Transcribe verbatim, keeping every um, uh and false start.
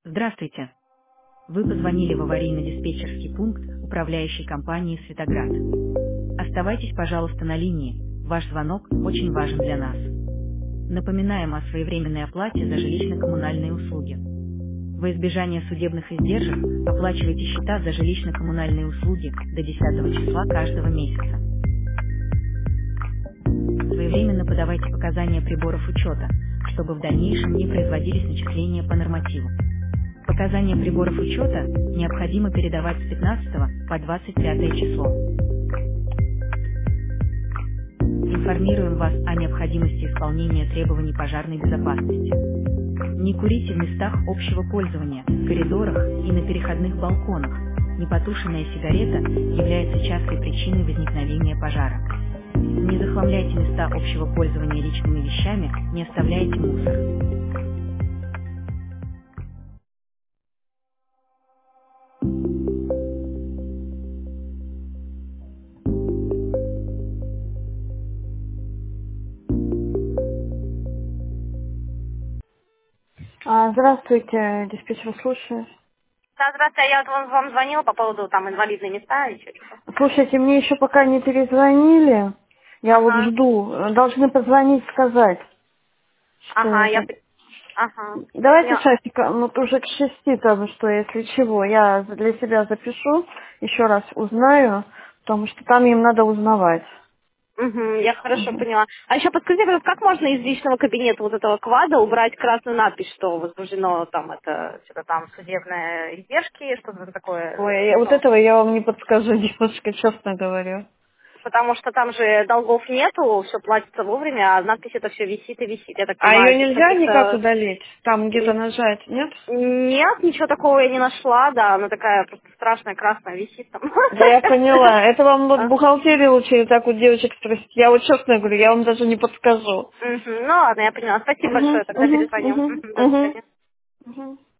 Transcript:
Здравствуйте. Вы позвонили в аварийно-диспетчерский пункт управляющей компании «Светоград». Оставайтесь, пожалуйста, на линии. Ваш звонок очень важен для нас. Напоминаем о своевременной оплате за жилищно-коммунальные услуги. Во избежание судебных издержек оплачивайте счета за жилищно-коммунальные услуги до десятого числа каждого месяца. Своевременно подавайте показания приборов учета, чтобы в дальнейшем не производились начисления по нормативу. Показания приборов учета необходимо передавать с пятнадцатого по двадцать пятое число. Информируем вас о необходимости исполнения требований пожарной безопасности. Не курите в местах общего пользования, в коридорах и на переходных балконах. Непотушенная сигарета является частой причиной возникновения пожара. Не захламляйте места общего пользования личными вещами, не оставляйте мусор. А, здравствуйте, диспетчер, слушаю. Да, здравствуйте, я вот вам, вам звонила по поводу там инвалидные места и еще что-то. Слушайте, мне еще пока не перезвонили. Я вот Ага, жду. Должны позвонить, сказать, что ага, я... это. п- Ага. Давайте Я... часика, ну уже к шести, там, что если чего, я для себя запишу, еще раз узнаю, потому что там им надо узнавать. Мгм, я хорошо Мгм. поняла. А еще подскажите, пожалуйста, как можно из личного кабинета вот этого квада убрать красную надпись, что возбуждено там это, что-то там судебные издержки, что-то такое, Ой, я- вот ну, этого я вам не подскажу, девушка, честно говорю. потому что там же долгов нету, все платится вовремя, а надпись это все висит и висит. Я так А понимаю, ее из нельзя никак каких-то... удалить? Там где-то нажать, нет? Нет, ничего такого я не нашла, да, она такая просто страшная, красная висит там. Да я поняла. Это вам вот в А, бухгалтерии лучше так у девочек спросить. Я вот честно говорю, я вам даже не подскажу. мгм. Ну ладно, я поняла. Спасибо Угу, большое, тогда угу, перезвоню. угу, Мгм, до угу, свидания. угу.